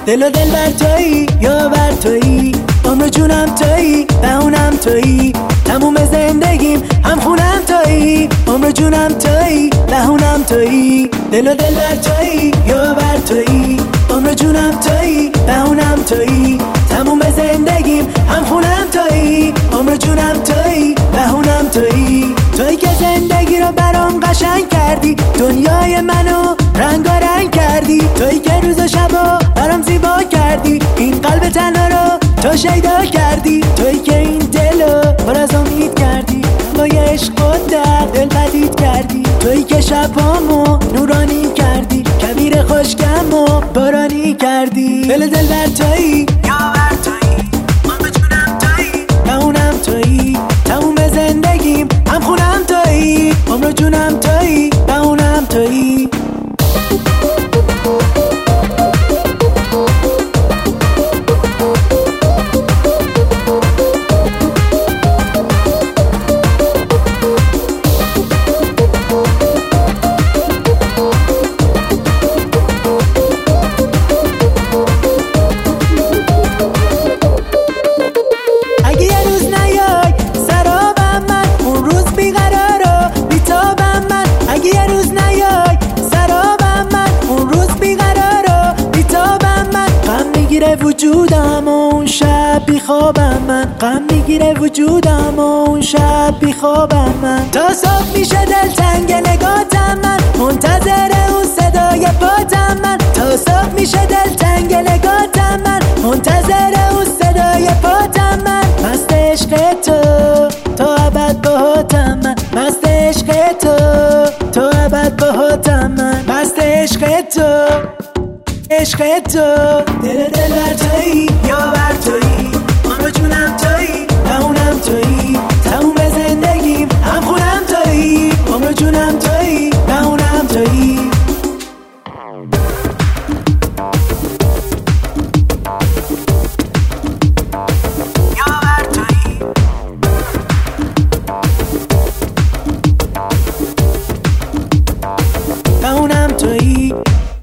دل و دل بر تویی، یا بر تویی، عمر جونم تویی، بهونم تویی، تموم زندگیم هم خونم تویی، عمر جونم تویی، بهونم تویی. دل و دل بر تویی، یا بر تویی، عمر جونم تویی، بهونم تویی، تموم زندگیم هم خونم تویی، عمر جونم تویی، بهونم تویی. تویی که زندگی رو برام قشنگ کردی، دنیای منو رنگارنگ کردی، تویی که روز و شبا برام زیبا کردی، این قلب تنها رو تو شیدا کردی، تویی که این دلو پر از امید کردی، با یه عشق دل پدید کردی، تویی که شبامو نورانی کردی، کویر خوشگمو بارانی کردی. دل دل بر تویی، یا بر تویی، عمر جونم تویی، بهونم تویی، تموم زندگیم هم خونم تویی، عمر جونم تویی، بهونم تویی. وجودم و اون شب بی خوابم من، غم میگیره وجودم و اون شب بی خوابم من، تا صبح میشه دلتنگ نگاتم من، منتظر اون صدای پاتم من، تا صبح میشه دلتنگ نگاتم من، منتظر اون صدای پاتم من. مست عشق تو تا ابد باهاتم من، مست عشق تو تا ابد باهاتم من، مست عشق تو، عشق تو. دل دل بر تویی، یا بر تویی، عمر جونم تویی، بهونم تویی، تموم زندگیم هم خونم تویی، عمر جونم تویی، بهونم تویی. بهونم تویی.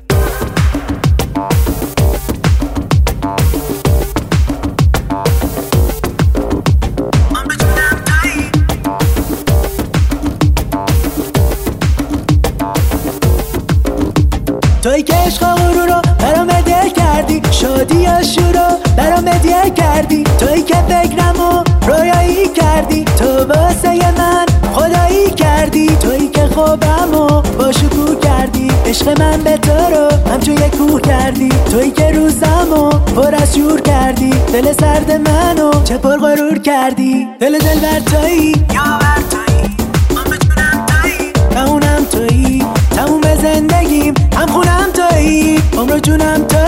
تویی که عشق و غرور رو برام هدیه کردی، شادی یا شور رو برام هدیه کردی، تویی که فکرم و رویایی کردی، تو واسه من خدایی کردی، تویی که خوابم و با شکوه کردی، عشق من به تو رو همچون یک کوه کردی، تویی که روزم و پر از شور کردی، دل سرد منو چه پر غرور کردی. دل دل بر تویی، یا بر تویی، عمر جونم تویی، بهونم تویی، تموم زندگیم هم خونم تویی، عمر جونم تویی.